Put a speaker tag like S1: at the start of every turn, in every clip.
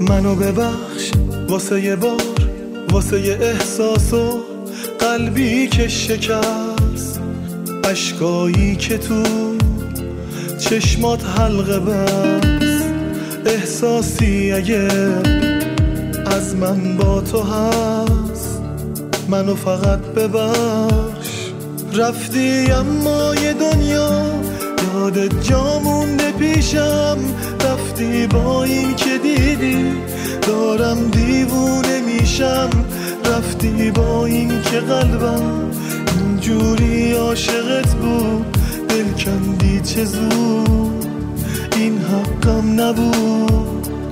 S1: منو ببخش واسه یه بار، واسه یه احساس و قلبی که شکست، اشکایی که تو چشمات حلقه بست. احساسی اگه از من با تو هست منو فقط ببخش. رفتی اما یه دنیا یادت جا مونده پیشم، رفتی با این که دیدی دارم دیوونه میشم، رفتی با این که قلبم اینجوری عاشقت بود، دل کندی چه زود این حقم نبود.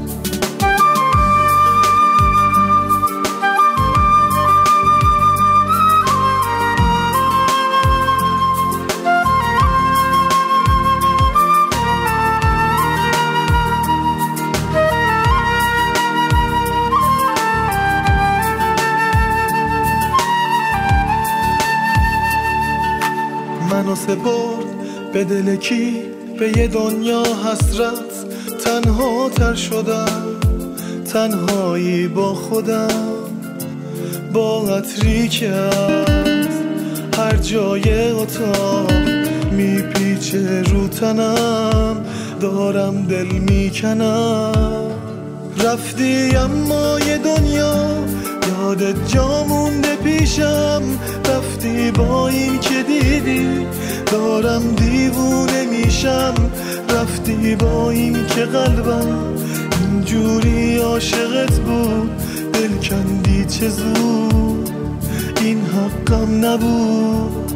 S1: منو سپرد به دل کی، به یه دنیا حسرت، تنها تر شدم، تنهایی با خودم، با عطری که از هر جای اتاق میپیچه رو تنم، دارم دل میکنم. رفتی اما یه دنیا یادت جا مونده پیشم، رفتی با این که دیدی دارم دیوونه میشم، رفتی با این که قلبم اینجوری عاشقت بود، دل کندی چه زود این حقم نبود.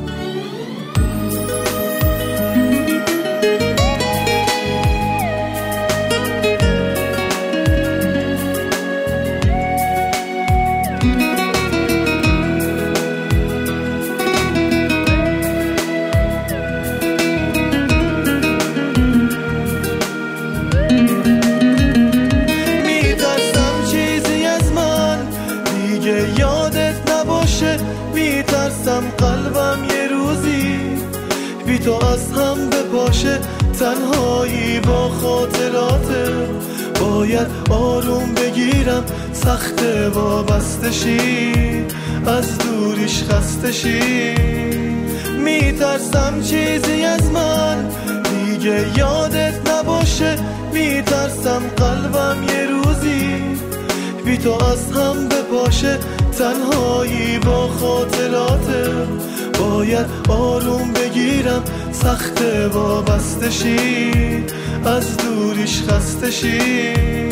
S1: میترسم قلبم یه روزی بی تو از هم بپاشه، تنهایی با خاطراته باید آروم بگیرم، سخت وابسته شی از دوریش خسته شی. میترسم چیزی از من دیگه یادت نباشه، میترسم قلبم یه روزی بی تو از هم بپاشه، تنهایی با خاطراته باید آروم بگیرم، سخت وابسته شی از دوریش خسته شی.